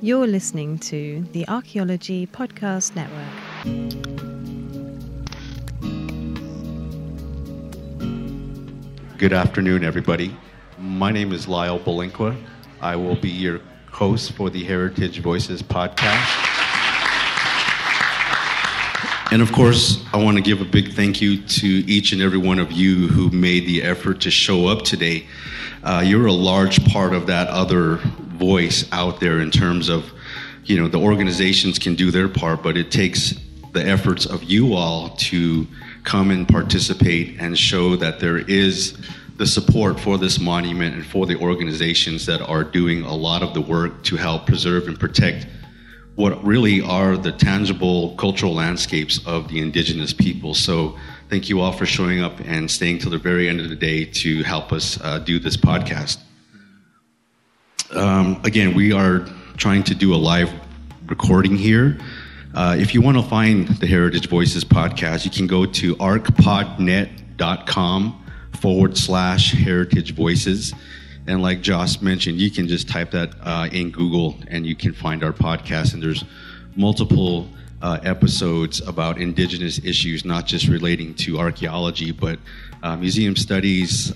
You're listening to the Archaeology Podcast Network. Good afternoon, everybody. My name is Lyle Bolinqua. I will be your host for the Heritage Voices podcast. And of course, I want to give a big thank you to each and every one of you who made the effort to show up today. You're a large part of that other voice out there in terms of, the organizations can do their part, but it takes the efforts of you all to come and participate and show that there is the support for this monument and for the organizations that are doing a lot of the work to help preserve and protect what really are the tangible cultural landscapes of the indigenous people. So thank you all for showing up and staying till the very end of the day to help us do this podcast. Again, we are trying to do a live recording here. If you want to find the Heritage Voices podcast, you can go to arcpodnet.com/Heritage Voices. And like Josh mentioned, you can just type that in Google and you can find our podcast. And there's multiple episodes about indigenous issues, not just relating to archaeology, but museum studies,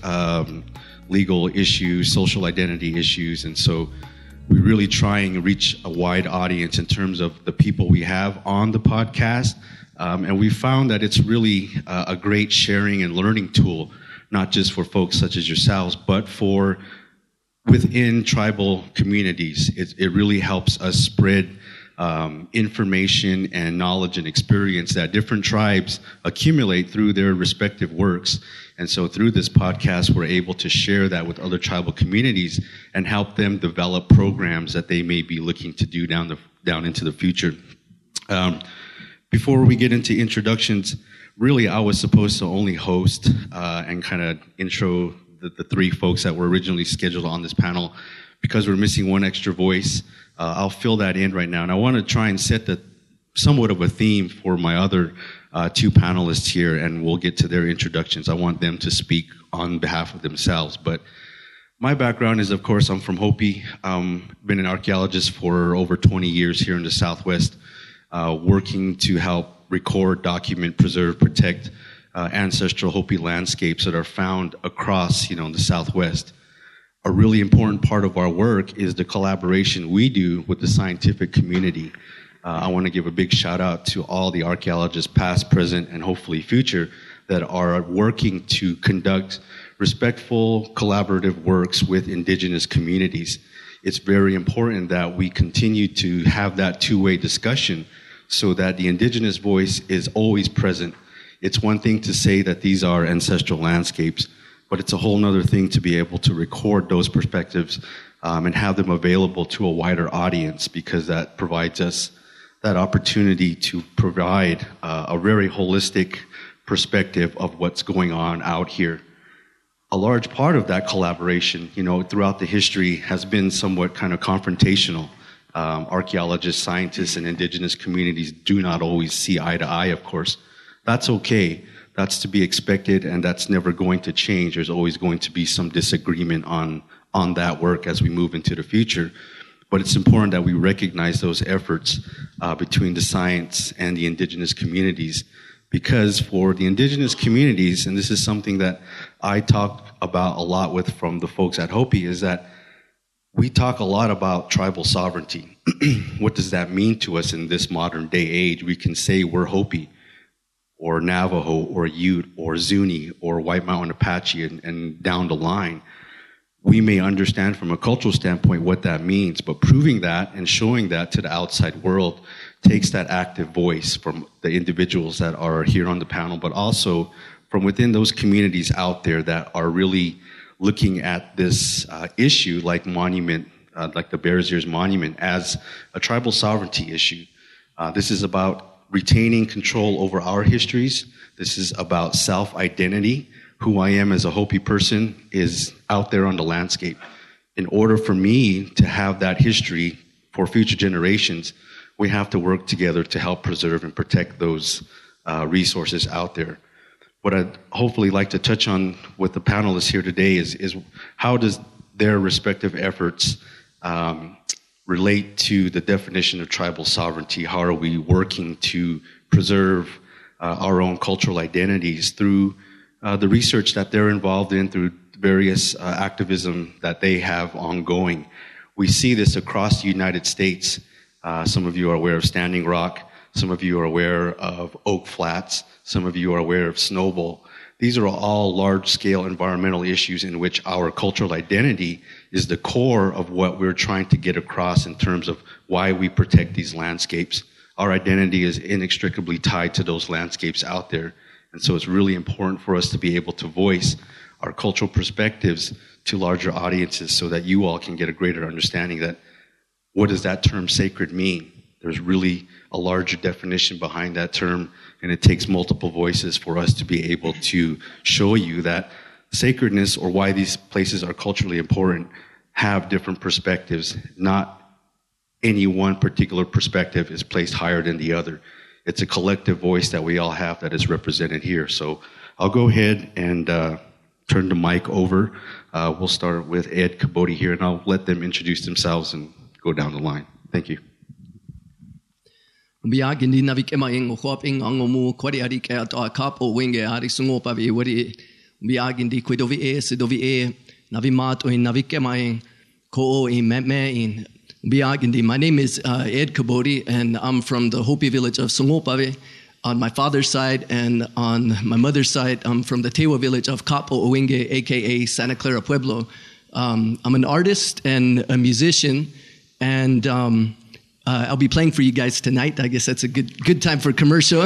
legal issues, social identity issues. And so we really try and reach a wide audience in terms of the people we have on the podcast. And we found that it's really a great sharing and learning tool, not just for folks such as yourselves, but for within tribal communities. It really helps us spread information and knowledge and experience that different tribes accumulate through their respective works. And so through this podcast, we're able to share that with other tribal communities and help them develop programs that they may be looking to do down into the future. Before we get into introductions, really I was supposed to only host and kind of intro the three folks that were originally scheduled on this panel. Because we're missing one extra voice, I'll fill that in right now. And I want to try and set somewhat of a theme for my other two panelists here, and we'll get to their introductions. I want them to speak on behalf of themselves. But my background is, of course, I'm from Hopi. Been an archaeologist for over 20 years here in the Southwest, working to help record, document, preserve, protect ancestral Hopi landscapes that are found across, the Southwest. A really important part of our work is the collaboration we do with the scientific community. I want to give a big shout out to all the archaeologists, past, present, and hopefully future, that are working to conduct respectful, collaborative works with indigenous communities. It's very important that we continue to have that two-way discussion so that the indigenous voice is always present. It's one thing to say that these are ancestral landscapes, but it's a whole other thing to be able to record those perspectives and have them available to a wider audience, because that provides us that opportunity to provide a very holistic perspective of what's going on out here. A large part of that collaboration, throughout the history has been somewhat kind of confrontational. Archaeologists, scientists, and indigenous communities do not always see eye to eye, of course. That's okay. That's to be expected, and that's never going to change. There's always going to be some disagreement on that work as we move into the future. But it's important that we recognize those efforts between the science and the indigenous communities, because for the indigenous communities, and this is something that I talk about a lot with from the folks at Hopi, is that we talk a lot about tribal sovereignty. What does that mean to us in this modern day age? We can say we're Hopi, or Navajo, or Ute, or Zuni, or White Mountain Apache, and down the line. We may understand from a cultural standpoint what that means, but proving that and showing that to the outside world takes that active voice from the individuals that are here on the panel, but also from within those communities out there that are really looking at this issue like monument, like the Bears Ears Monument, as a tribal sovereignty issue. This is about retaining control over our histories. This is about self-identity. Who I am as a Hopi person is out there on the landscape. In order for me to have that history for future generations, we have to work together to help preserve and protect those resources out there. What I'd hopefully like to touch on with the panelists here today is how does their respective efforts relate to the definition of tribal sovereignty. How are we working to preserve our own cultural identities through the research that they're involved in, through various activism that they have ongoing. We see this across the United States. Some of you are aware of Standing Rock. Some of you are aware of Oak Flats. Some of you are aware of Snowball. These are all large-scale environmental issues in which our cultural identity is the core of what we're trying to get across in terms of why we protect these landscapes. Our identity is inextricably tied to those landscapes out there. And so it's really important for us to be able to voice our cultural perspectives to larger audiences so that you all can get a greater understanding that what does that term sacred mean? There's really a larger definition behind that term, and it takes multiple voices for us to be able to show you that sacredness, or why these places are culturally important, have different perspectives. Not any one particular perspective is placed higher than the other. It's a collective voice that we all have that is represented here. So I'll go ahead and turn the mic over. We'll start with Ed Cabody here, and I'll let them introduce themselves and go down the line. Thank you. Biagindi navik emaing hoping angomu kwadi adik at a couple wing adik sungopa vi wadi biagindi kwidovi sidovi navimat in navik emaing ko in meme in biagindi. My name is Ed Cabody, and I'm from the Hopi village of Sungopavi on my father's side, and on my mother's side I'm from the Tewa village of Kapo Owinge, aka Santa Clara Pueblo. I'm an artist and a musician, and I'll be playing for you guys tonight. I guess that's a good time for a commercial.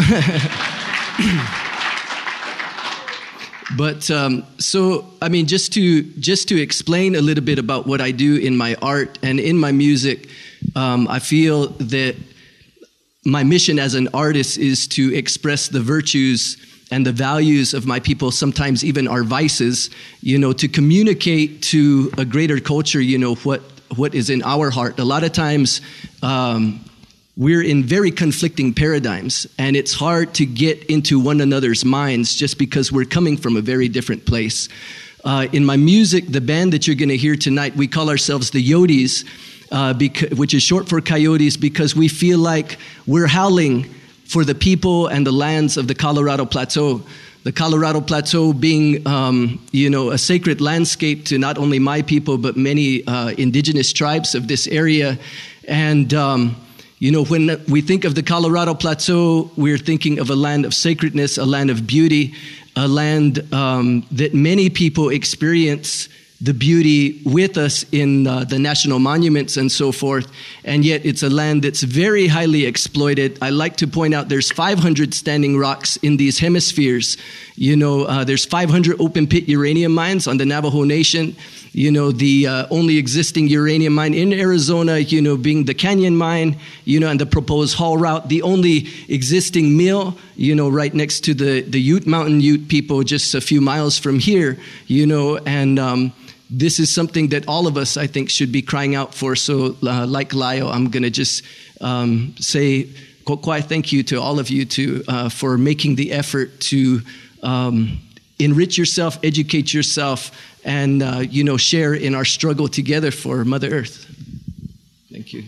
But so, I mean, just to explain a little bit about what I do in my art and in my music, I feel that my mission as an artist is to express the virtues and the values of my people, sometimes even our vices, to communicate to a greater culture, what is in our heart. A lot of times, we're in very conflicting paradigms, and it's hard to get into one another's minds just because we're coming from a very different place. In my music, the band that you're going to hear tonight, we call ourselves the Yotes, which is short for coyotes, because we feel like we're howling for the people and the lands of the Colorado Plateau. The Colorado Plateau being, a sacred landscape to not only my people, but many indigenous tribes of this area. And, when we think of the Colorado Plateau, we're thinking of a land of sacredness, a land of beauty, a land that many people experience the beauty with us in the national monuments and so forth, and yet it's a land that's very highly exploited. I like to point out there's 500 standing rocks in these hemispheres. There's 500 open pit uranium mines on the Navajo Nation. The only existing uranium mine in Arizona, being the Canyon Mine, and the proposed haul route. The only existing mill, right next to the Ute Mountain Ute people just a few miles from here, and this is something that all of us, I think, should be crying out for. So like Lyle, I'm going to just say quite thank you to all of you for making the effort to enrich yourself, educate yourself, and share in our struggle together for Mother Earth. Thank you.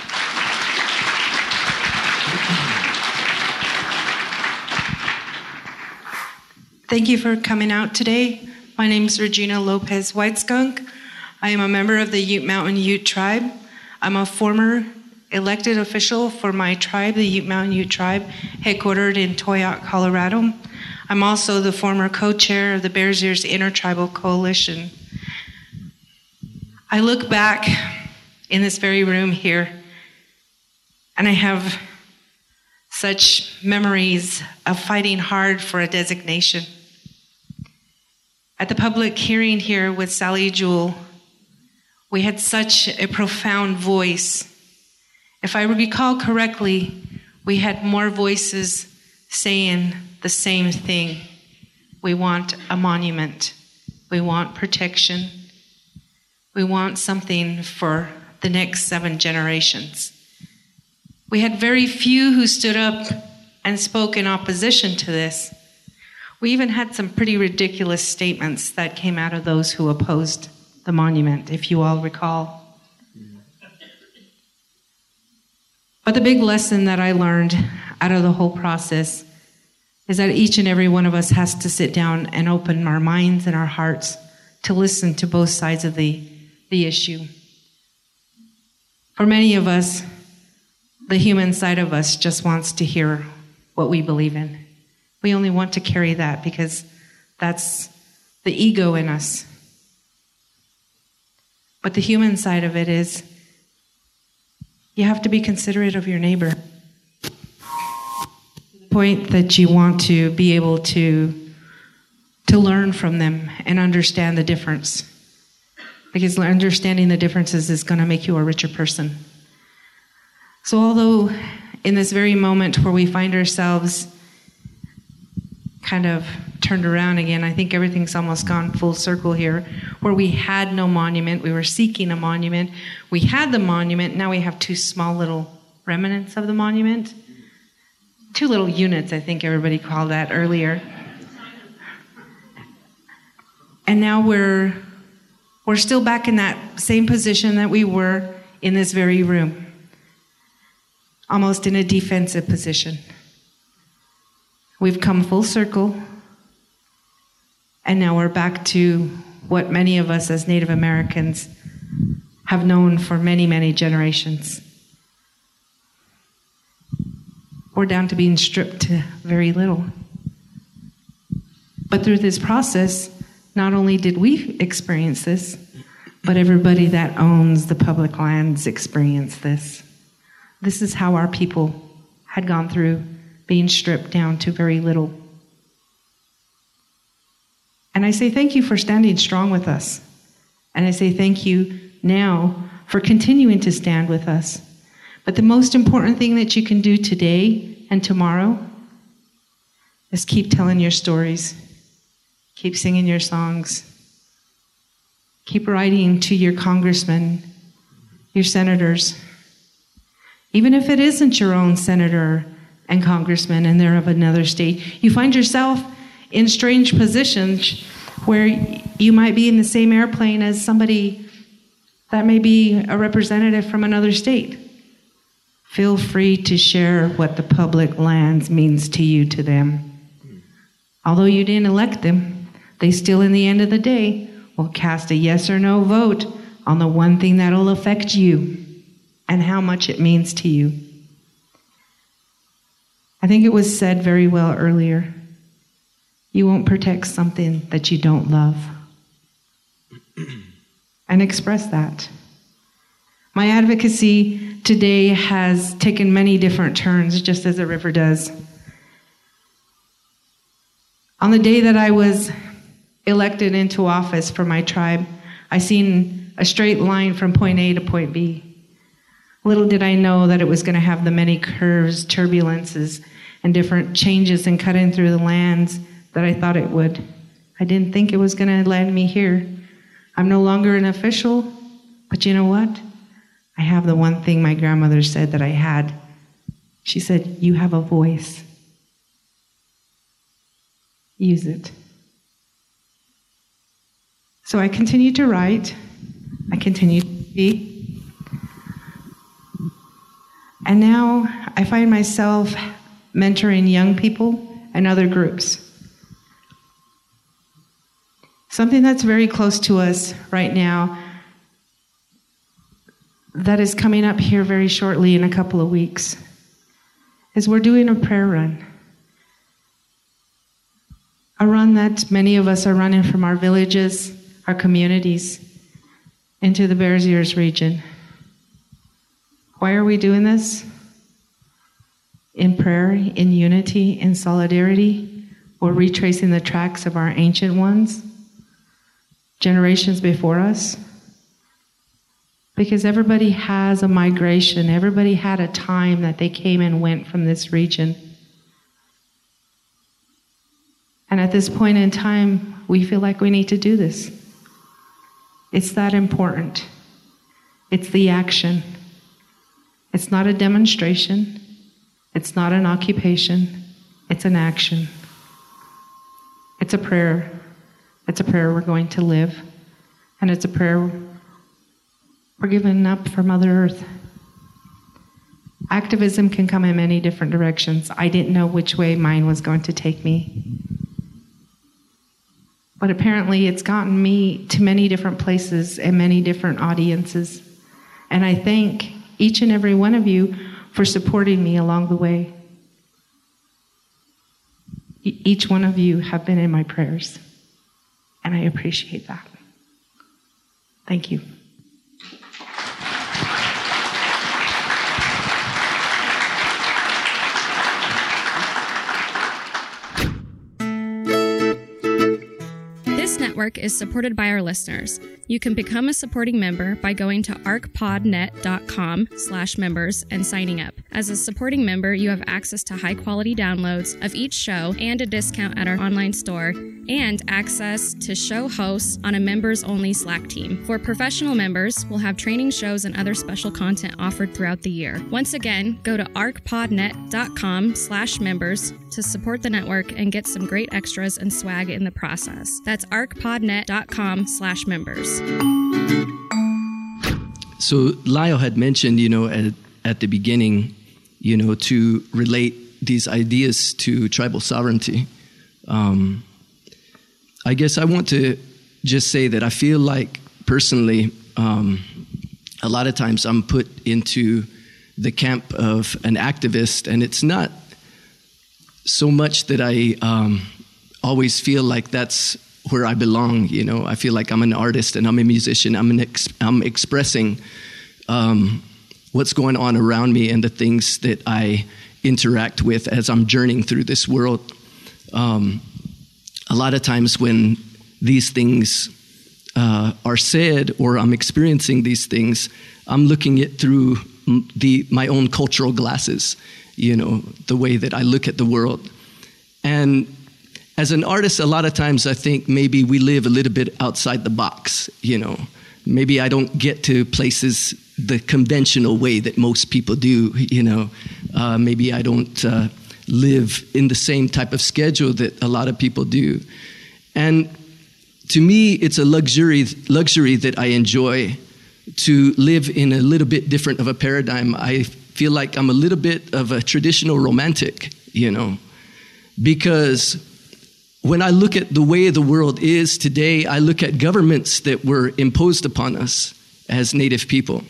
Thank you for coming out today. My name is Regina Lopez Whiteskunk. I am a member of the Ute Mountain Ute tribe. I'm a former elected official for my tribe, the Ute Mountain Ute tribe, headquartered in Toyac, Colorado. I'm also the former co-chair of the Bears Ears Intertribal Coalition. I look back in this very room here, and I have such memories of fighting hard for a designation. At the public hearing here with Sally Jewell, we had such a profound voice. If I recall correctly, we had more voices saying the same thing. We want a monument. We want protection. We want something for the next 7 generations. We had very few who stood up and spoke in opposition to this. We even had some pretty ridiculous statements that came out of those who opposed the monument, if you all recall. But the big lesson that I learned out of the whole process is that each and every one of us has to sit down and open our minds and our hearts to listen to both sides of the issue. For many of us, the human side of us just wants to hear what we believe in. We only want to carry that because that's the ego in us. But the human side of it is you have to be considerate of your neighbor. To the point that you want to be able to learn from them and understand the difference. Because understanding the differences is going to make you a richer person. So although in this very moment where we find ourselves kind of turned around again, I think everything's almost gone full circle here, where we had no monument, we were seeking a monument, we had the monument, now we have two small little remnants of the monument. Two little units, I think everybody called that earlier. And now we're still back in that same position that we were in this very room. Almost in a defensive position. We've come full circle, and now we're back to what many of us as Native Americans have known for many, many generations. We're down to being stripped to very little. But through this process, not only did we experience this, but everybody that owns the public lands experienced this. This is how our people had gone through being stripped down to very little. And I say thank you for standing strong with us. And I say thank you now for continuing to stand with us. But the most important thing that you can do today and tomorrow is keep telling your stories. Keep singing your songs. Keep writing to your congressmen, your senators. Even if it isn't your own senator and congressman and they're of another state, you find yourself in strange positions where you might be in the same airplane as somebody that may be a representative from another state. Feel free to share what the public lands means to you to them. Although you didn't elect them, they still, in the end of the day, will cast a yes or no vote on the one thing that'll affect you and how much it means to you. I think it was said very well earlier. You won't protect something that you don't love. And express that. My advocacy today has taken many different turns, just as a river does. On the day that I was elected into office for my tribe, I seen a straight line from point A to point B. Little did I know that it was going to have the many curves, turbulences, and different changes in cutting through the lands that I thought it would. I didn't think it was going to land me here. I'm no longer an official, but you know what? I have the one thing my grandmother said that I had. She said, you have a voice. Use it. So I continued to write. I continued to speak. And now I find myself mentoring young people and other groups. Something that's very close to us right now that is coming up here very shortly in a couple of weeks is we're doing a prayer run. A run that many of us are running from our villages, our communities, into the Bears Ears region. Why are we doing this? In prayer, in unity, in solidarity, we're retracing the tracks of our ancient ones, generations before us. Because everybody has a migration, everybody had a time that they came and went from this region. And at this point in time, we feel like we need to do this. It's that important. It's the action. It's not a demonstration. It's not an occupation. It's an action. It's a prayer. It's a prayer we're going to live. And it's a prayer we're giving up for Mother Earth. Activism can come in many different directions. I didn't know which way mine was going to take me. But apparently it's gotten me to many different places and many different audiences. And I thank each and every one of you for supporting me along the way. Each one of you have been in my prayers, and I appreciate that. Thank you. This network is supported by our listeners. You can become a supporting member by going to arcpodnet.com/members and signing up. As a supporting member, you have access to high-quality downloads of each show and a discount at our online store, and access to show hosts on a members-only Slack team. For professional members, we'll have training shows and other special content offered throughout the year. Once again, go to arcpodnet.com/members to support the network and get some great extras and swag in the process. That's arcpodnet.com/members. So Lyle had mentioned, at the beginning, to relate these ideas to tribal sovereignty. I guess I want to just say that I feel like personally, a lot of times I'm put into the camp of an activist, and it's not so much that I always feel like that's where I belong. I feel like I'm an artist and I'm a musician. I'm expressing what's going on around me and the things that I interact with as I'm journeying through this world. A lot of times when these things are said, or I'm experiencing these things, I'm looking at through my own cultural glasses, the way that I look at the world. And as an artist, a lot of times I think maybe we live a little bit outside the box, Maybe I don't get to places the conventional way that most people do, Maybe I don't live in the same type of schedule that a lot of people do. And to me, it's a luxury that I enjoy, to live in a little bit different of a paradigm. I feel like I'm a little bit of a traditional romantic, because when I look at the way the world is today, I look at governments that were imposed upon us as Native people.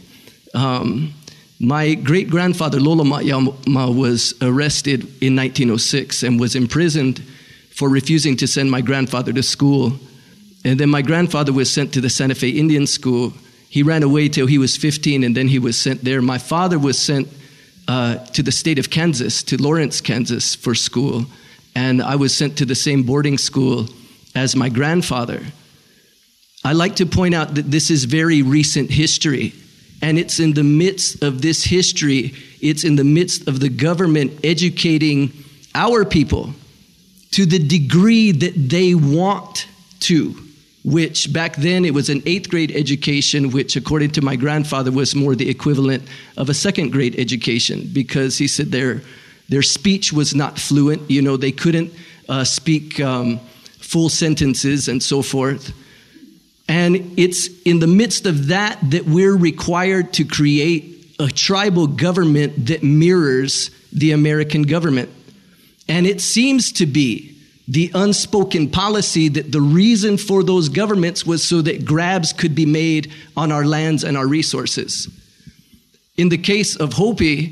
My great-grandfather, Lolo Ma'yama, was arrested in 1906 and was imprisoned for refusing to send my grandfather to school. And then my grandfather was sent to the Santa Fe Indian School. He ran away till he was 15, and then he was sent there. My father was sent to the state of Kansas, to Lawrence, Kansas, for school. And I was sent to the same boarding school as my grandfather. I like to point out that this is very recent history. And it's in the midst of this history, it's in the midst of the government educating our people to the degree that they want to, which back then it was an 8th grade education, which according to my grandfather was more the equivalent of a 2nd grade education, because he said their speech was not fluent. They couldn't speak full sentences and so forth. And it's in the midst of that we're required to create a tribal government that mirrors the American government. And it seems to be the unspoken policy that the reason for those governments was so that grabs could be made on our lands and our resources. In the case of Hopi,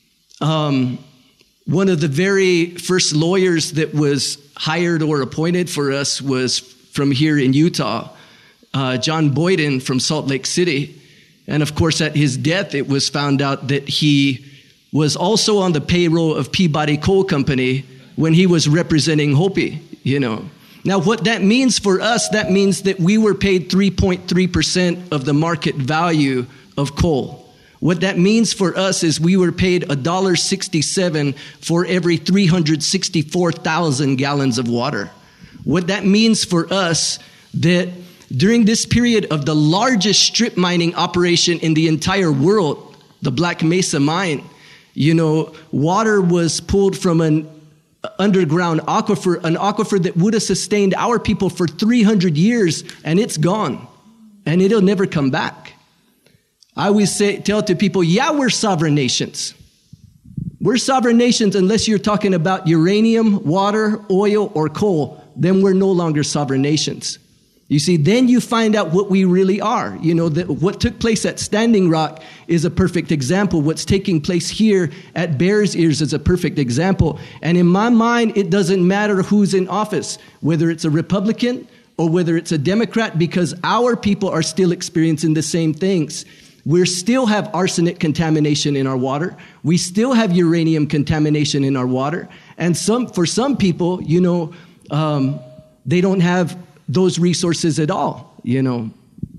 one of the very first lawyers that was hired or appointed for us was from here in Utah, John Boyden from Salt Lake City. And of course, at his death, it was found out that he was also on the payroll of Peabody Coal Company when he was representing Hopi, Now, what that means for us, that means that we were paid 3.3% of the market value of coal. What that means for us is we were paid $1.67 for every 364,000 gallons of water. What that means for us, that during this period of the largest strip mining operation in the entire world, the Black Mesa mine, water was pulled from an underground aquifer, an aquifer that would have sustained our people for 300 years, and it's gone, and it'll never come back. I always tell to people, yeah, we're sovereign nations. We're sovereign nations unless you're talking about uranium, water, oil, or coal. Then we're no longer sovereign nations. You see, then you find out what we really are. You know, what took place at Standing Rock is a perfect example. What's taking place here at Bears Ears is a perfect example. And in my mind, it doesn't matter who's in office, whether it's a Republican or whether it's a Democrat, because our people are still experiencing the same things. We still have arsenic contamination in our water. We still have uranium contamination in our water. And for some people, you know, they don't have those resources at all, you know.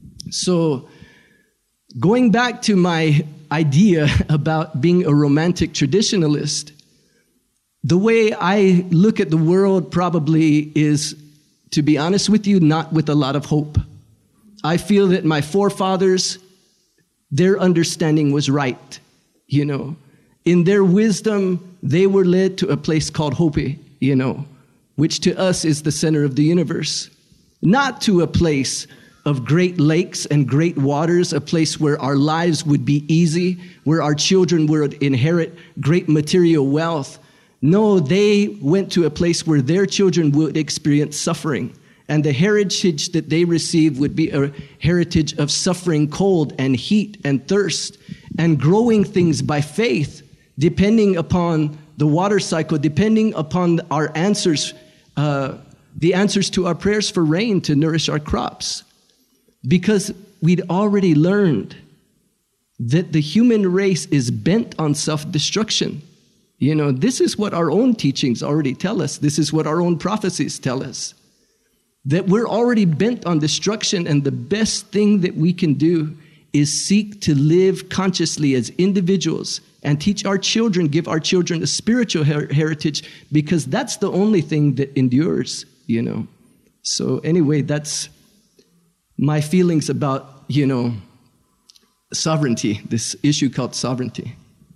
So going back to my idea about being a romantic traditionalist, the way I look at the world probably is, to be honest with you, not with a lot of hope. I feel that my forefathers, their understanding was right, you know. In their wisdom, they were led to a place called Hopi, you know, which to us is the center of the universe. Not to a place of great lakes and great waters, a place where our lives would be easy, where our children would inherit great material wealth. No, they went to a place where their children would experience suffering. And the heritage that they received would be a heritage of suffering cold and heat and thirst and growing things by faith, depending upon the water cycle, depending upon our answers, the answers to our prayers for rain to nourish our crops. Because we'd already learned that the human race is bent on self-destruction. You know, this is what our own teachings already tell us. This is what our own prophecies tell us. That we're already bent on destruction, and the best thing that we can do is seek to live consciously as individuals and teach our children, give our children a spiritual heritage, because that's the only thing that endures, you know. So anyway, that's my feelings about, you know, sovereignty, this issue called sovereignty.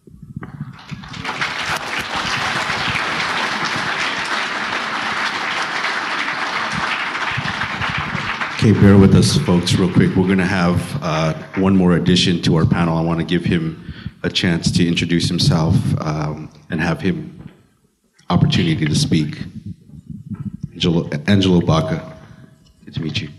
Okay, bear with us, folks, real quick. We're going to have one more addition to our panel. I want to give him a chance to introduce himself and have him opportunity to speak. Angelo Baca, good to meet you.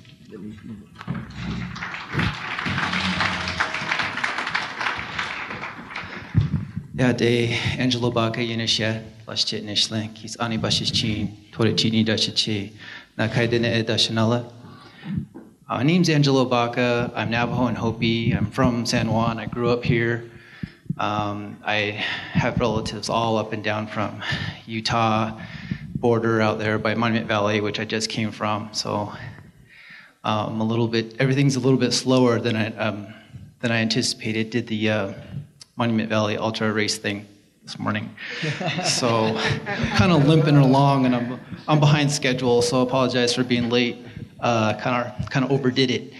Ja, de Angelo Baca Yenisha, Lashit Nishlink, he's Ani Bashichin, Torichini Dashichi, Nakaidene Edashanala. My name's Angelo Baca. I'm Navajo and Hopi. I'm from San Juan. I grew up here. I have relatives all up and down from Utah border out there by Monument Valley, which I just came from. So everything's a little bit slower than I anticipated. Did the Monument Valley Ultra race thing this morning, so kind of limping along, and I'm behind schedule. So I apologize for being late. Kind of overdid it.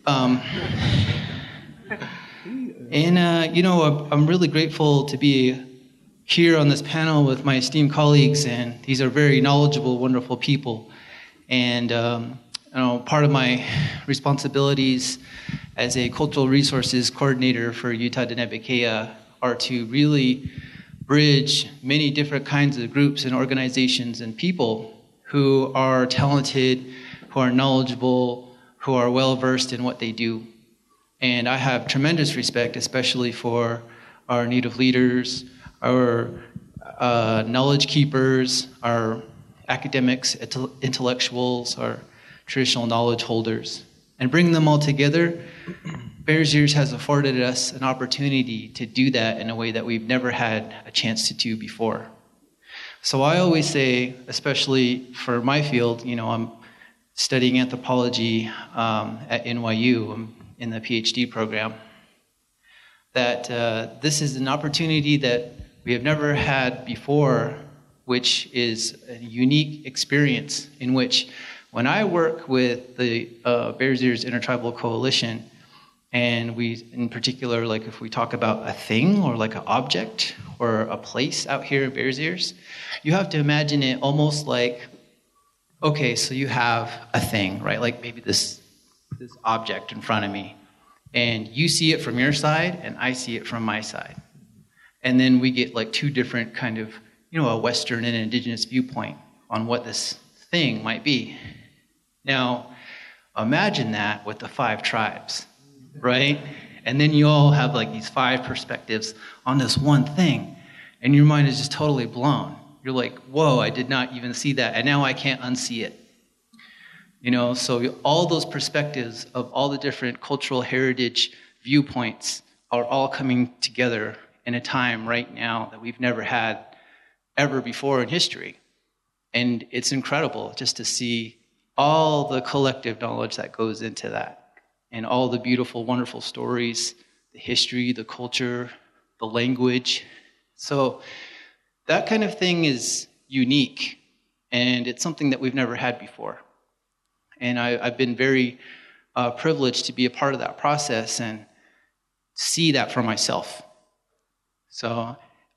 You know, I'm really grateful to be here on this panel with my esteemed colleagues, and these are very knowledgeable, wonderful people. And you know, part of my responsibilities as a cultural resources coordinator for Utah Diné Bikéyah are to really bridge many different kinds of groups and organizations and people who are talented, who are knowledgeable, who are well-versed in what they do. And I have tremendous respect, especially for our Native leaders, our knowledge keepers, our academics, intellectuals, our traditional knowledge holders. And bringing them all together, Bears Ears has afforded us an opportunity to do that in a way that we've never had a chance to do before. So I always say, especially for my field, you know, I'm studying anthropology at NYU. I'm in the PhD program. That this is an opportunity that we have never had before, which is a unique experience in which when I work with the Bears Ears Intertribal Coalition, and we, in particular, like if we talk about a thing or like an object or a place out here in Bears Ears, you have to imagine it almost like, okay, so you have a thing, right? Like maybe this object in front of me, and you see it from your side, and I see it from my side. And then we get like two different kind of, a Western and indigenous viewpoint on what this thing might be. Now, imagine that with the 5 tribes, right? And then you all have like these 5 perspectives on this one thing, and your mind is just totally blown. You're like, whoa, I did not even see that, and now I can't unsee it. So all those perspectives of all the different cultural heritage viewpoints are all coming together in a time right now that we've never had ever before in history. And it's incredible just to see all the collective knowledge that goes into that, and all the beautiful, wonderful stories, the history, the culture, the language. So that kind of thing is unique, and it's something that we've never had before. And I've been very privileged to be a part of that process and see that for myself. So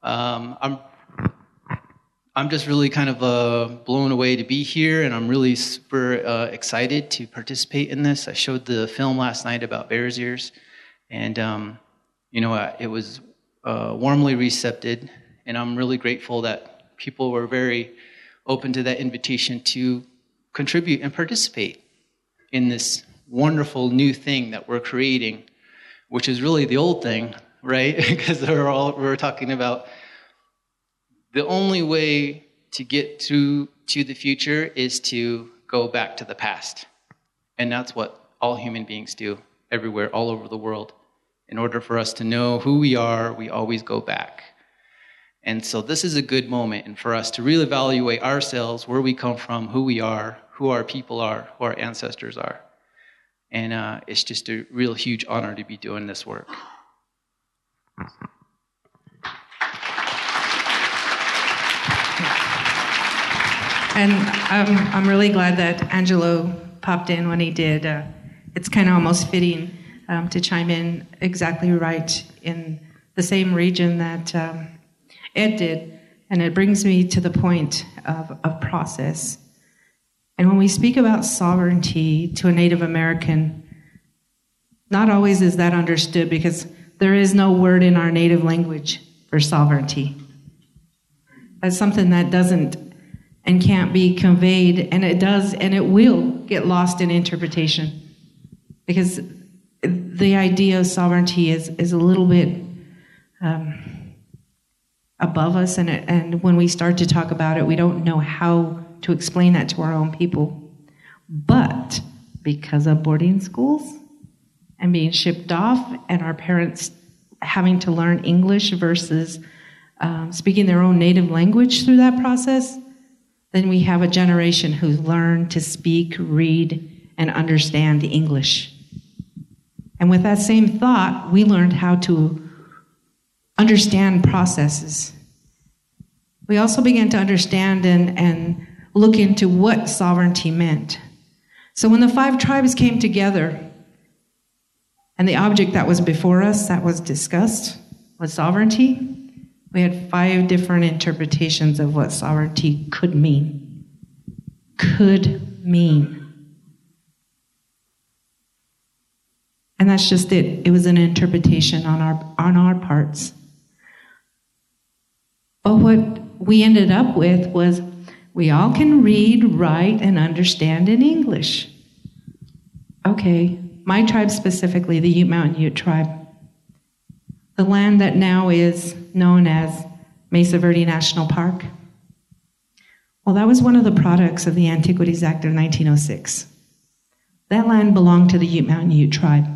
I'm just really kind of blown away to be here, and I'm really super excited to participate in this. I showed the film last night about Bears Ears, and it was warmly recepted, and I'm really grateful that people were very open to that invitation to contribute and participate in this wonderful new thing that we're creating, which is really the old thing, right? Because we're talking about the only way to get to the future is to go back to the past. And that's what all human beings do everywhere, all over the world. In order for us to know who we are, we always go back. And so this is a good moment and for us to really evaluate ourselves, where we come from, who we are, who our people are, who our ancestors are. And it's just a real huge honor to be doing this work. And I'm really glad that Angelo popped in when he did. It's kind of almost fitting to chime in exactly right in the same region that Ed did. And it brings me to the point of process. And when we speak about sovereignty to a Native American, not always is that understood, because there is no word in our native language for sovereignty. That's something that doesn't and can't be conveyed, and it does, and it will get lost in interpretation, because the idea of sovereignty is a little bit above us, and when we start to talk about it, we don't know how to explain that to our own people. But because of boarding schools and being shipped off, and our parents having to learn English versus speaking their own native language through that process, then we have a generation who's learned to speak, read, and understand English. And with that same thought, we learned how to understand processes. We also began to understand and look into what sovereignty meant. So when the 5 tribes came together, and the object that was before us that was discussed was sovereignty, we had 5 different interpretations of what sovereignty could mean. Could mean. And that's just it. It was an interpretation on our parts. But what we ended up with was, we all can read, write, and understand in English. Okay, my tribe specifically, the Ute Mountain Ute tribe, the land that now is known as Mesa Verde National Park. Well, that was one of the products of the Antiquities Act of 1906. That land belonged to the Ute Mountain Ute tribe.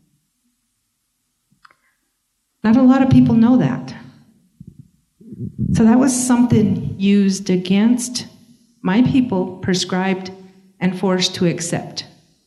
Not a lot of people know that. So that was something used against my people, prescribed and forced to accept.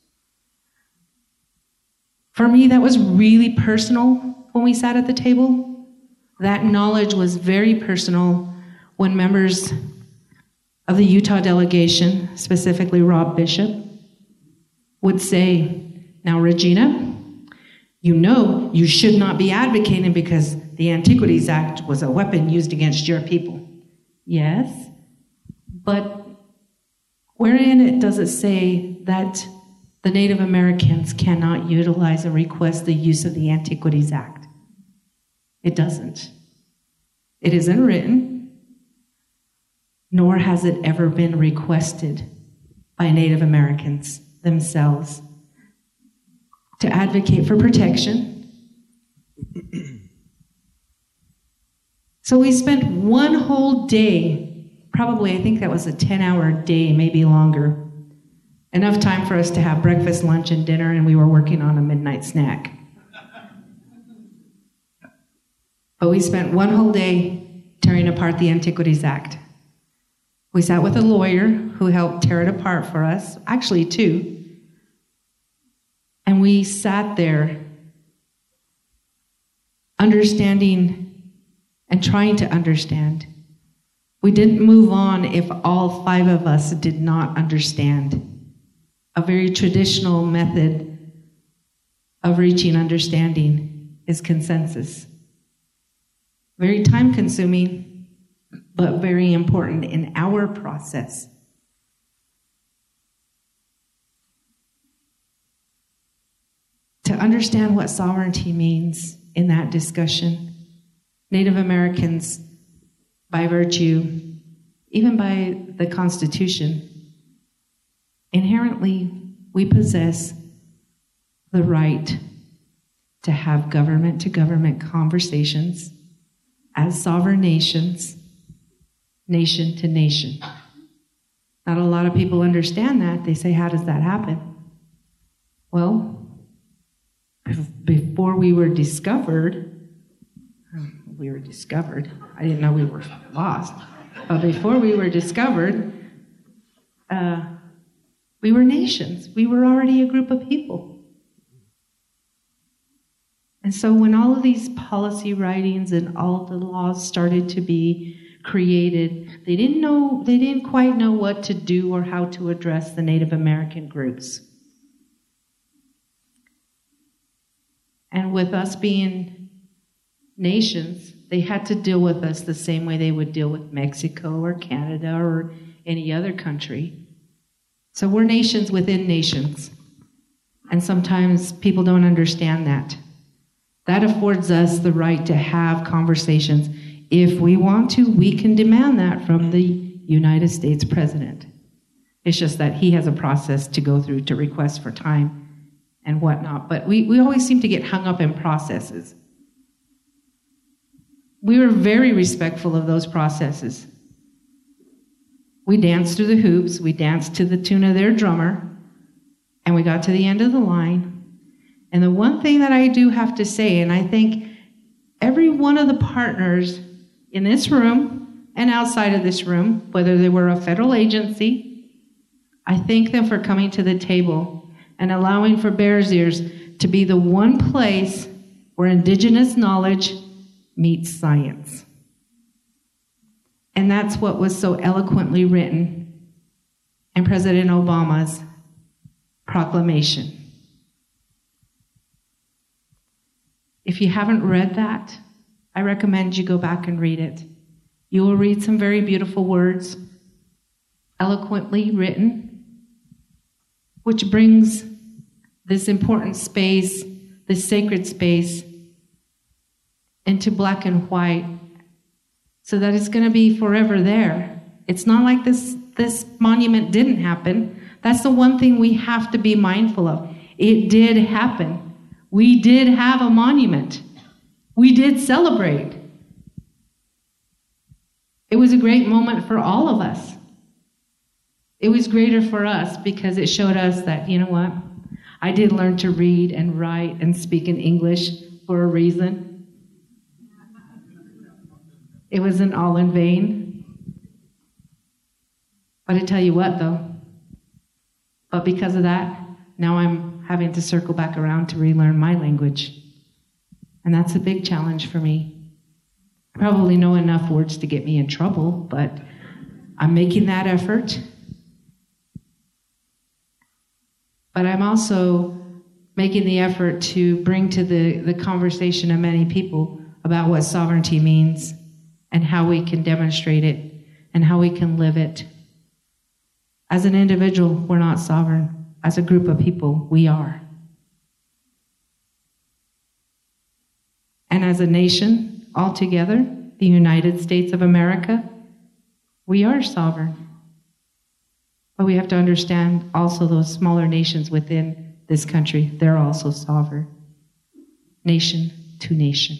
For me, that was really personal when we sat at the table. That knowledge was very personal when members of the Utah delegation, specifically Rob Bishop, would say, "Now, Regina, you know you should not be advocating because the Antiquities Act was a weapon used against your people." Yes, but wherein does it say that the Native Americans cannot utilize or request the use of the Antiquities Act? It doesn't. It isn't written, nor has it ever been requested by Native Americans themselves to advocate for protection. So we spent one whole day, probably I think that was a 10-hour day, maybe longer, enough time for us to have breakfast, lunch, and dinner, and we were working on a midnight snack. But we spent one whole day tearing apart the Antiquities Act. We sat with a lawyer who helped tear it apart for us, actually two, and we sat there understanding and trying to understand. We didn't move on if all 5 of us did not understand. A very traditional method of reaching understanding is consensus. Very time-consuming, but very important in our process. To understand what sovereignty means in that discussion, Native Americans, by virtue, even by the Constitution, inherently we possess the right to have government-to-government conversations as sovereign nations, nation to nation. Not a lot of people understand that. They say, how does that happen? Well, before we were discovered, I didn't know we were lost, but before we were discovered, we were nations. We were already a group of people. And so when all of these policy writings and all the laws started to be created, they didn't quite know what to do or how to address the Native American groups. And with us being nations, they had to deal with us the same way they would deal with Mexico or Canada or any other country. So we're nations within nations. And sometimes people don't understand that. That affords us the right to have conversations. If we want to, we can demand that from the United States president. It's just that he has a process to go through to request for time and whatnot. But we always seem to get hung up in processes. We were very respectful of those processes. We danced through the hoops, we danced to the tune of their drummer, and we got to the end of the line. And the one thing that I do have to say, and I think every one of the partners in this room and outside of this room, whether they were a federal agency, I thank them for coming to the table and allowing for Bears Ears to be the one place where indigenous knowledge meets science. And that's what was so eloquently written in President Obama's proclamation. If you haven't read that, I recommend you go back and read it. You will read some very beautiful words, eloquently written, which brings this important space, this sacred space, into black and white, so that it's going to be forever there. It's not like this monument didn't happen. That's the one thing we have to be mindful of. It did happen. We did have a monument. We did celebrate. It was a great moment for all of us. It was greater for us because it showed us that, you know what? I did learn to read and write and speak in English for a reason. It wasn't all in vain. But I tell you what, though. But because of that, now I'm having to circle back around to relearn my language. And that's a big challenge for me. I probably know enough words to get me in trouble, but I'm making that effort. But I'm also making the effort to bring to the conversation of many people about what sovereignty means and how we can demonstrate it and how we can live it. As an individual, we're not sovereign. As a group of people, we are. And as a nation, all together, the United States of America, we are sovereign. But we have to understand also those smaller nations within this country, they're also sovereign. Nation to nation.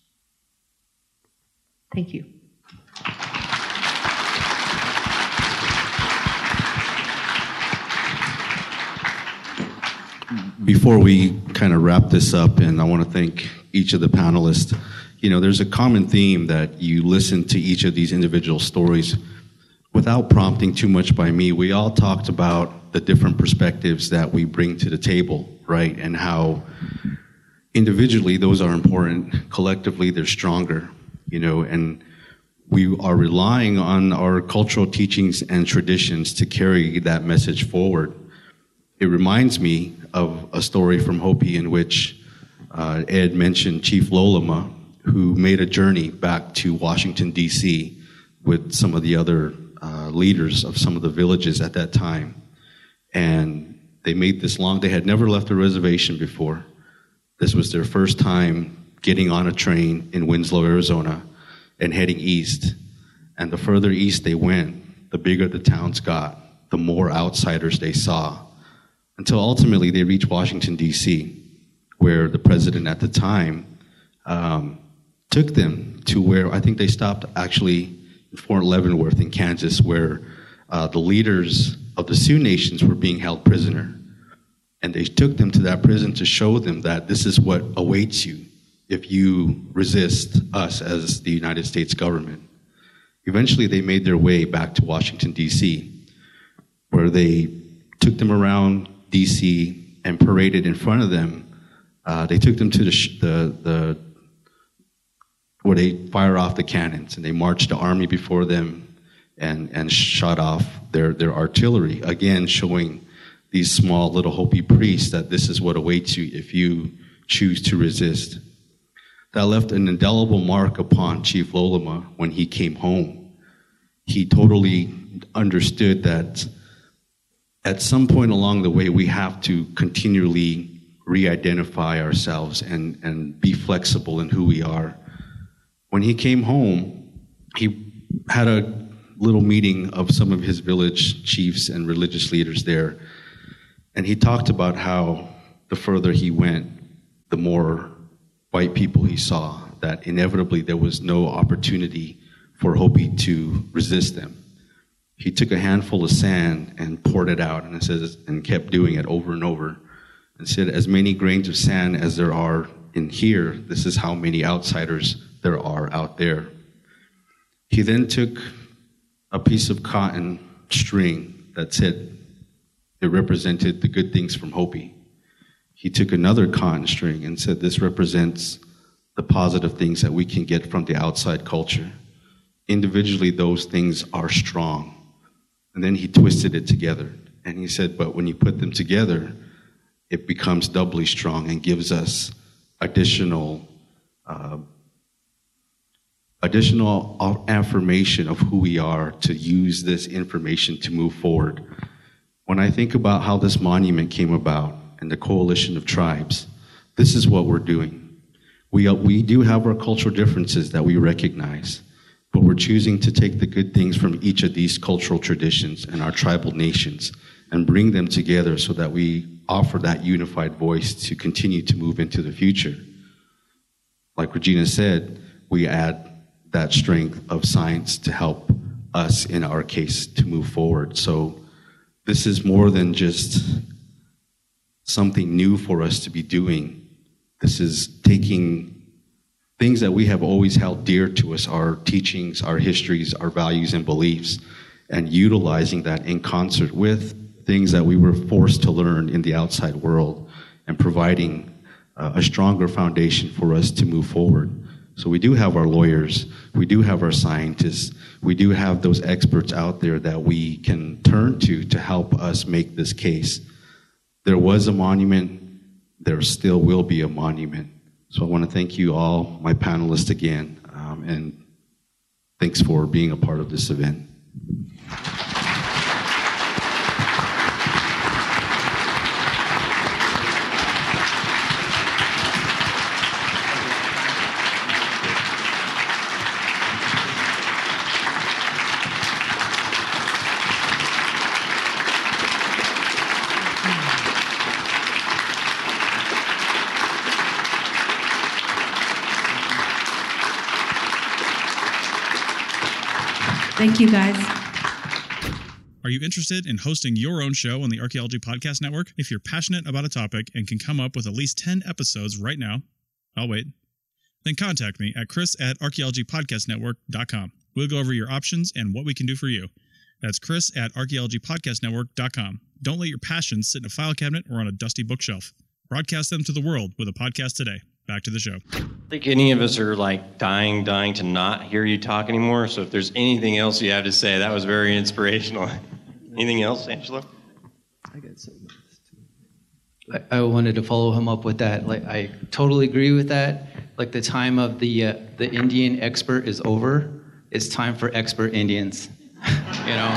Thank you. Before we kind of wrap this up, and I want to thank each of the panelists, there's a common theme that you listen to each of these individual stories without prompting too much by me. We all talked about the different perspectives that we bring to the table, right? And how individually those are important, collectively they're stronger, and we are relying on our cultural teachings and traditions to carry that message forward. It reminds me of a story from Hopi in which Ed mentioned Chief Lolema, who made a journey back to Washington, D.C. with some of the other leaders of some of the villages at that time. And they made this they had never left a reservation before. This was their first time getting on a train in Winslow, Arizona, and heading east. And the further east they went, the bigger the towns got, the more outsiders they saw, until ultimately they reached Washington, D.C., where the president at the time took them to where I think they stopped actually in Fort Leavenworth in Kansas, where the leaders of the Sioux Nations were being held prisoner. And they took them to that prison to show them that this is what awaits you if you resist us as the United States government. Eventually, they made their way back to Washington, D.C., where they took them around D.C. and paraded in front of them. They took them to the where they fire off the cannons, and they marched the army before them and shot off their artillery, again showing these small little Hopi priests that this is what awaits you if you choose to resist. That left an indelible mark upon Chief Lolema when he came home. He totally understood that at some point along the way, we have to continually re-identify ourselves and be flexible in who we are. When he came home, he had a little meeting of some of his village chiefs and religious leaders there, and he talked about how the further he went, the more white people he saw, that inevitably there was no opportunity for Hopi to resist them. He took a handful of sand and poured it out, and it says, and kept doing it over and over, and said, as many grains of sand as there are in here, this is how many outsiders there are out there. He then took a piece of cotton string that said it represented the good things from Hopi. He took another cotton string and said this represents the positive things that we can get from the outside culture. Individually, those things are strong. And then he twisted it together. And he said, but when you put them together, it becomes doubly strong and gives us additional affirmation of who we are to use this information to move forward. When I think about how this monument came about and the coalition of tribes, this is what we're doing. We do have our cultural differences that we recognize, but we're choosing to take the good things from each of these cultural traditions and our tribal nations and bring them together so that we offer that unified voice to continue to move into the future. Like Regina said, we add that strength of science to help us, in our case, to move forward. So this is more than just something new for us to be doing. This is taking things that we have always held dear to us, our teachings, our histories, our values and beliefs, and utilizing that in concert with things that we were forced to learn in the outside world and providing a stronger foundation for us to move forward. So we do have our lawyers, we do have our scientists, we do have those experts out there that we can turn to help us make this case. There was a monument, there still will be a monument. So I want to thank you all, my panelists again, and thanks for being a part of this event. Thank you, guys. Are you interested in hosting your own show on the Archaeology Podcast Network? If you're passionate about a topic and can come up with at least 10 episodes right now, I'll wait. Then contact me at chris@archaeologypodcastnetwork.com. We'll go over your options and what we can do for you. That's chris@archaeologypodcastnetwork.com. Don't let your passions sit in a file cabinet or on a dusty bookshelf. Broadcast them to the world with a podcast today. Back to the show. I think any of us are like dying to not hear you talk anymore. So if there's anything else you have to say, that was very inspirational. Anything else, Angelo? I got something. I wanted to follow him up with that. Like, I totally agree with that. Like, the time of the Indian expert is over. It's time for expert Indians. You know.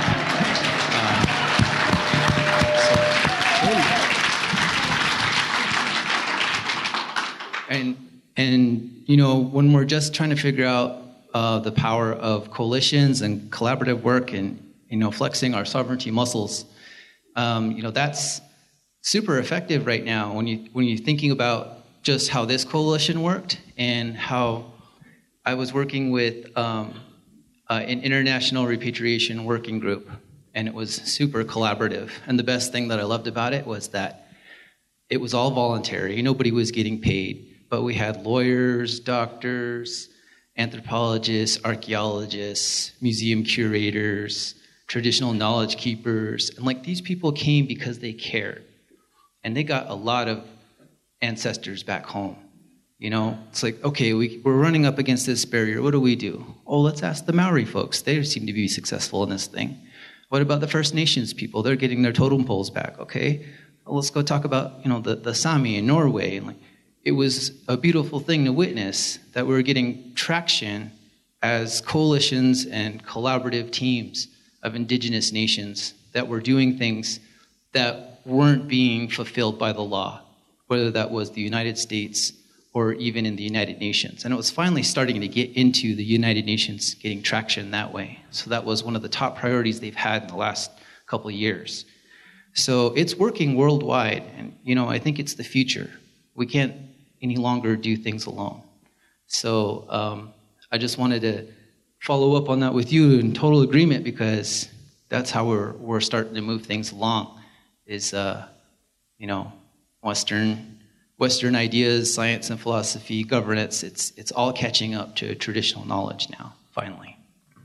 And you know, when we're just trying to figure out the power of coalitions and collaborative work and, you know, flexing our sovereignty muscles, you know, that's super effective right now when you're thinking about just how this coalition worked and how I was working with an international repatriation working group, and it was super collaborative. And the best thing that I loved about it was that it was all voluntary. Nobody was getting paid, but we had lawyers, doctors, anthropologists, archaeologists, museum curators, traditional knowledge keepers, and like these people came because they cared. And they got a lot of ancestors back home. You know, it's like, okay, we're running up against this barrier. What do? Oh, let's ask the Maori folks. They seem to be successful in this thing. What about the First Nations people? They're getting their totem poles back, okay? Well, let's go talk about, you know, the Sami in Norway. And like, it was a beautiful thing to witness that we were getting traction as coalitions and collaborative teams of indigenous nations that were doing things that weren't being fulfilled by the law, whether that was the United States or even in the United Nations. And it was finally starting to get into the United Nations, getting traction that way. So that was one of the top priorities they've had in the last couple of years. So it's working worldwide, and you know, I think it's the future. We can't any longer do things alone. So I just wanted to follow up on that with you in total agreement, because that's how we're starting to move things along. Is you know, Western ideas, science and philosophy, governance. It's all catching up to traditional knowledge now. Finally.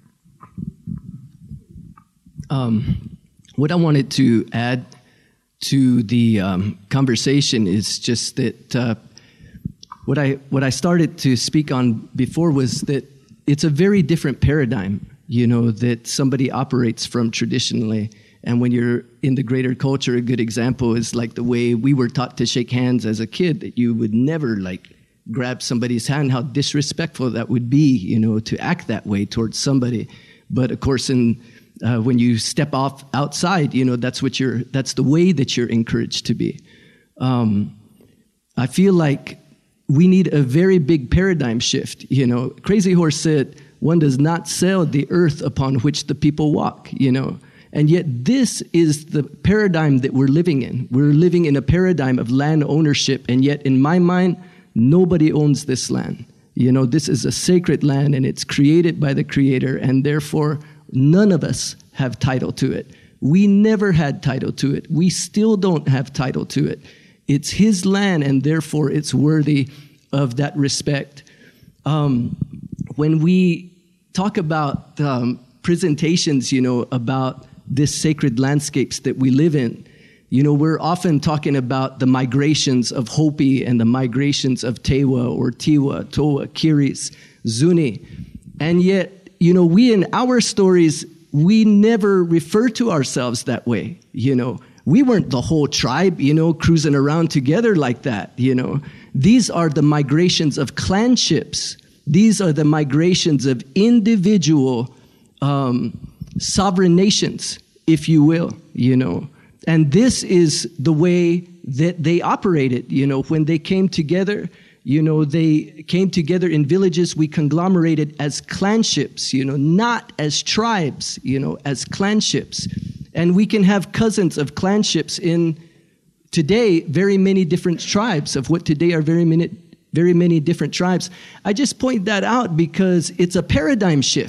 What I wanted to add to the conversation is just that what I started to speak on before was that it's a very different paradigm, you know, that somebody operates from traditionally. And when you're in the greater culture, a good example is like the way we were taught to shake hands as a kid, that you would never like grab somebody's hand, how disrespectful that would be, you know, to act that way towards somebody. But of course, when you step off outside, you know, that's the way that you're encouraged to be. I feel like we need a very big paradigm shift. You know, Crazy Horse said, one does not sell the earth upon which the people walk, you know. And yet this is the paradigm that we're living in. We're living in a paradigm of land ownership, and yet in my mind, nobody owns this land. You know, this is a sacred land, and it's created by the Creator, and therefore none of us have title to it. We never had title to it. We still don't have title to it. It's His land, and therefore it's worthy of that respect. When we talk about presentations, you know, about this sacred landscapes that we live in, you know, we're often talking about the migrations of Hopi and the migrations of Tewa or Tiwa, Toa, Kiris, Zuni. And yet, you know, we in our stories, we never refer to ourselves that way. You know, we weren't the whole tribe, you know, cruising around together like that, you know. These are the migrations of clanships. These are the migrations of individual sovereign nations, if you will, you know. And this is the way that they operated, you know, when they came together. You know, they came together in villages. We conglomerated as clanships, you know, not as tribes, you know, as clanships. And we can have cousins of clanships in today, very many different tribes of what today are very many different tribes. I just point that out because it's a paradigm shift.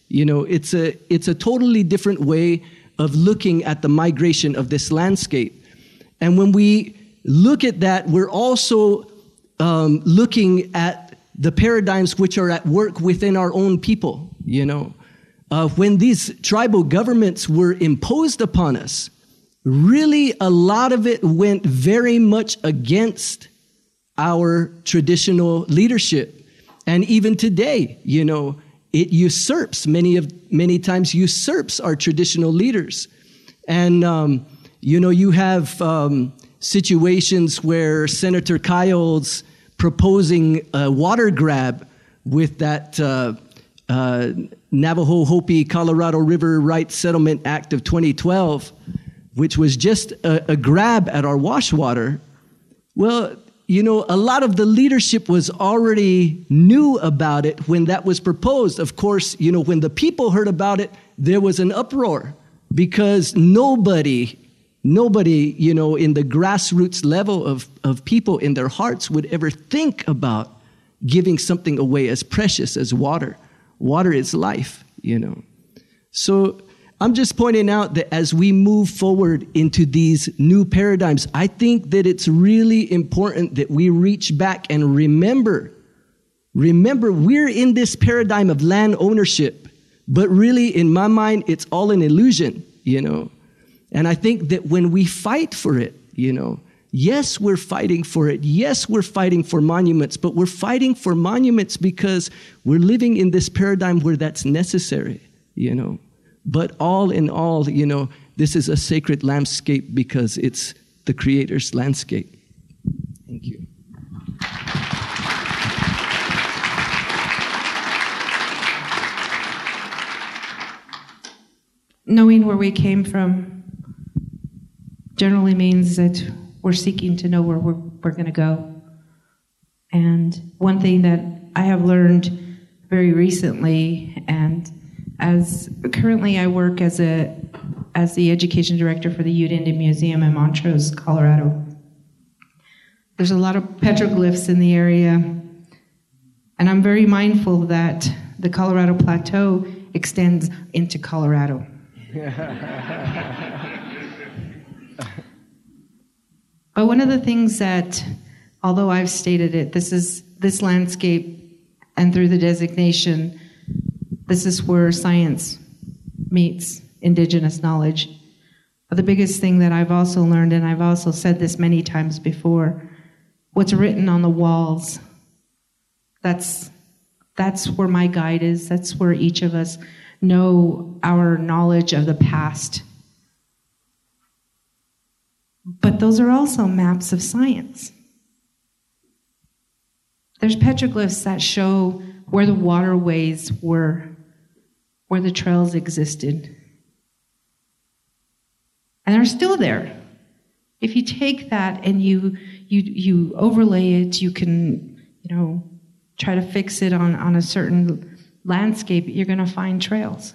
You know, it's a totally different way of looking at the migration of this landscape. And when we look at that, we're also looking at the paradigms which are at work within our own people, you know. When these tribal governments were imposed upon us, really a lot of it went very much against our traditional leadership. And even today, you know, it usurps, many times usurps our traditional leaders. And, you know, you have situations where Senator Kyle's proposing a water grab with that Navajo Hopi Colorado River Rights Settlement Act of 2012, which was just a grab at our wash water. Well, you know, a lot of the leadership was already knew about it when that was proposed. Of course, you know, when the people heard about it, there was an uproar because nobody, you know, in the grassroots level of people in their hearts would ever think about giving something away as precious as water. Water is life, you know. So I'm just pointing out that as we move forward into these new paradigms, I think that it's really important that we reach back and remember we're in this paradigm of land ownership, but really in my mind, it's all an illusion, you know. And I think that when we fight for it, you know, yes, we're fighting for it. Yes, we're fighting for monuments, but we're fighting for monuments because we're living in this paradigm where that's necessary, you know. But all in all, you know, this is a sacred landscape because it's the Creator's landscape. Thank you. Knowing where we came from generally means that we're seeking to know where we're going to go. And one thing that I have learned very recently, and as currently I work as the education director for the Ute Indian Museum in Montrose, Colorado. There's a lot of petroglyphs in the area, and I'm very mindful that the Colorado Plateau extends into Colorado. But one of the things that, although I've stated it, this landscape, and through the designation, this is where science meets indigenous knowledge. But the biggest thing that I've also learned, and I've also said this many times before, what's written on the walls, that's where my guide is. That's where each of us know our knowledge of the past. But those are also maps of science. There's petroglyphs that show where the waterways were, where the trails existed. And they're still there. If you take that and you overlay it, you can, you know, try to fix it on a certain landscape, you're going to find trails.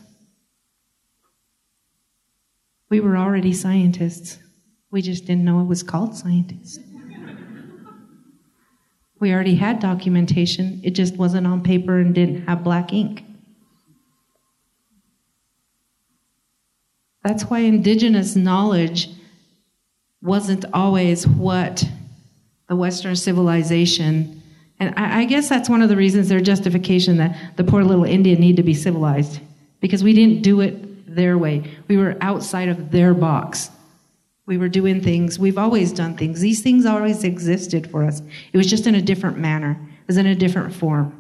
We were already scientists. We just didn't know it was called scientists. We already had documentation. It just wasn't on paper and didn't have black ink. That's why indigenous knowledge wasn't always what the Western civilization, and I guess that's one of the reasons their justification that the poor little Indian need to be civilized, because we didn't do it their way. We were outside of their box. We were doing things. We've always done things. These things always existed for us. It was just in a different manner. It was in a different form.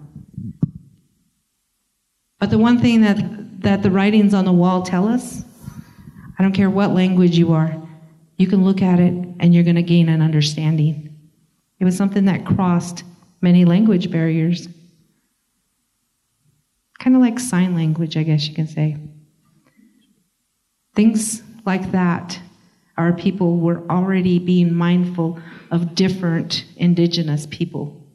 But the one thing that the writings on the wall tell us, I don't care what language you are, you can look at it and you're going to gain an understanding. It was something that crossed many language barriers. Kind of like sign language, I guess you can say. Things like that. Our people were already being mindful of different indigenous people.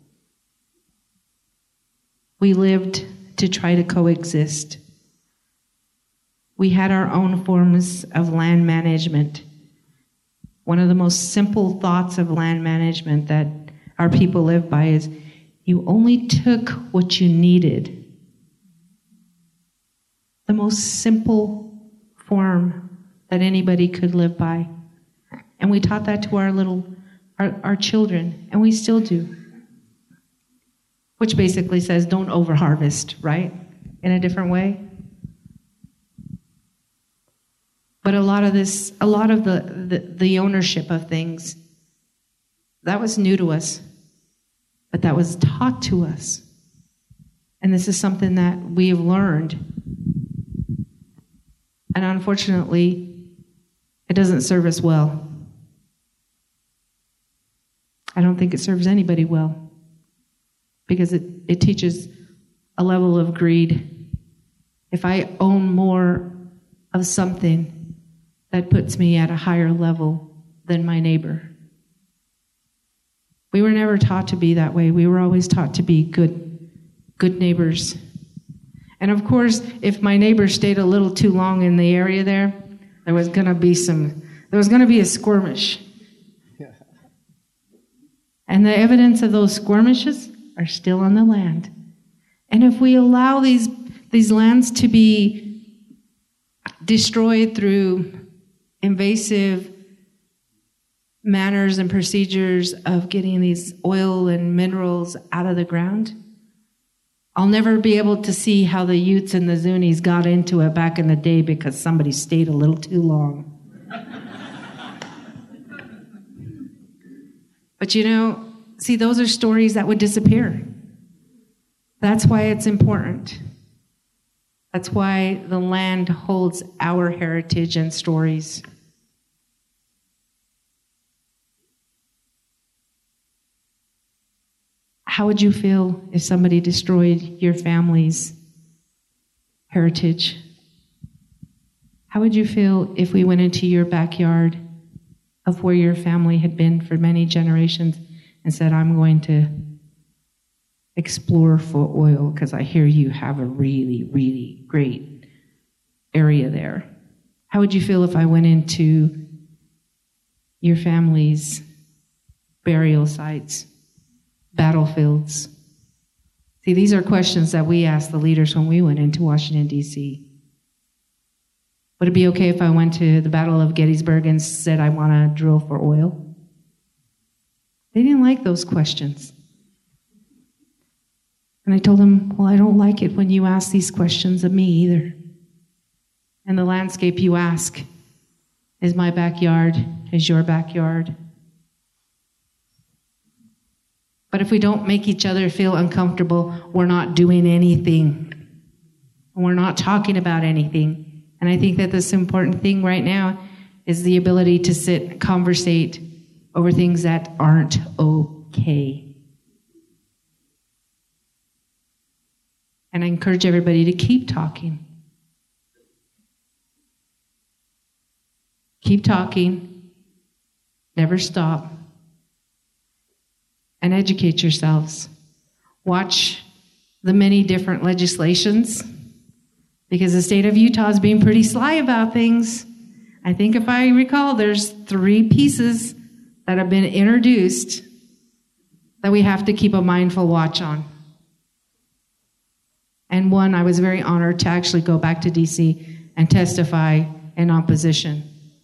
We lived to try to coexist. We had our own forms of land management. One of the most simple thoughts of land management that our people live by is you only took what you needed. the most simple form that anybody could live by. And we taught that to our children, and we still do. Which basically says don't over-harvest, right? In a different way. But a lot of the ownership of things, that was new to us. But that was taught to us. And this is something that we've learned. And unfortunately, it doesn't serve us well. I don't think it serves anybody well. Because it teaches a level of greed. If I own more of something, that puts me at a higher level than my neighbor. We were never taught to be that way. We were always taught to be good neighbors. And of course, if my neighbor stayed a little too long in the area there was going to be a skirmish. And the evidence of those skirmishes are still on the land. And if we allow these lands to be destroyed through invasive manners and procedures of getting these oil and minerals out of the ground, I'll never be able to see how the Utes and the Zunis got into it back in the day because somebody stayed a little too long. But see, those are stories that would disappear. That's why it's important. That's why the land holds our heritage and stories. How would you feel if somebody destroyed your family's heritage? How would you feel if we went into your backyard of where your family had been for many generations and said, I'm going to explore for oil because I hear you have a really, really great area there? How would you feel if I went into your family's burial sites, battlefields? See, these are questions that we asked the leaders when we went into Washington, D.C. Would it be okay if I went to the Battle of Gettysburg and said I want to drill for oil? They didn't like those questions. And I told them, well, I don't like it when you ask these questions of me either. And the landscape you ask is my backyard, is your backyard. But if we don't make each other feel uncomfortable, we're not doing anything. And we're not talking about anything. And I think that this important thing right now is the ability to sit and conversate over things that aren't okay. And I encourage everybody to keep talking. Keep talking. Never stop. And educate yourselves. Watch the many different legislations, because the state of Utah is being pretty sly about things. I think if I recall, there's 3 pieces that have been introduced that we have to keep a mindful watch on. And one, I was very honored to actually go back to D.C. and testify in opposition.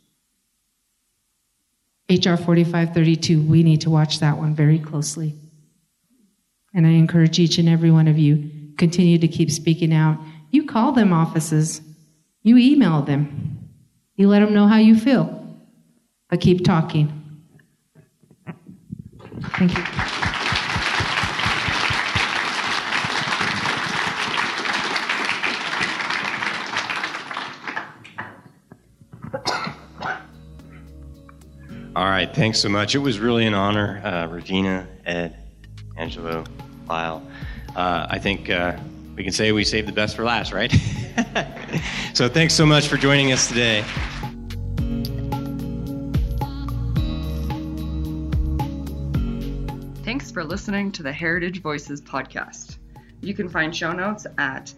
H.R. 4532, we need to watch that one very closely. And I encourage each and every one of you, continue to keep speaking out. You call them offices. You email them. You let them know how you feel. But keep talking. Thank you. All right, thanks so much. It was really an honor, Regina, Ed, Angelo, Lyle. I think we can say we saved the best for last, right? So thanks so much for joining us today. Thanks for listening to the Heritage Voices podcast. You can find show notes at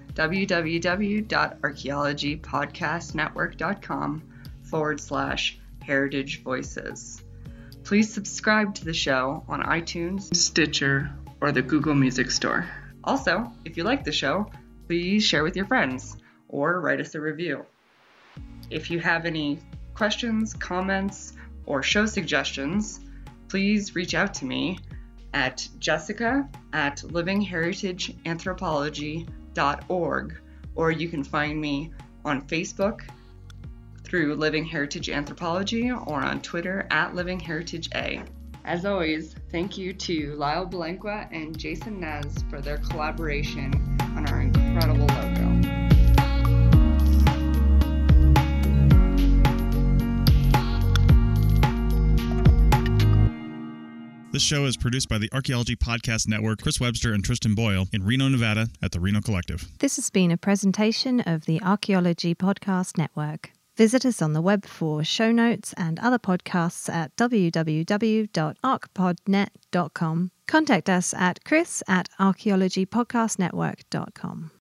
www.archaeologypodcastnetwork.com/Heritage Voices. Please subscribe to the show on iTunes, Stitcher, or the Google Music Store. Also, if you like the show, please share with your friends. or write us a review. If you have any questions, comments, or show suggestions, please reach out to me at jessica@livingheritageanthropology.org, or you can find me on Facebook through Living Heritage Anthropology or on Twitter @LivingHeritageA. As always, thank you to Lyle Belenqua and Jason Nez for their collaboration on our incredible logo. This show is produced by the Archaeology Podcast Network, Chris Webster and Tristan Boyle in Reno, Nevada at the Reno Collective. This has been a presentation of the Archaeology Podcast Network. Visit us on the web for show notes and other podcasts at www.archpodnet.com. Contact us at chris@archaeologypodcastnetwork.com.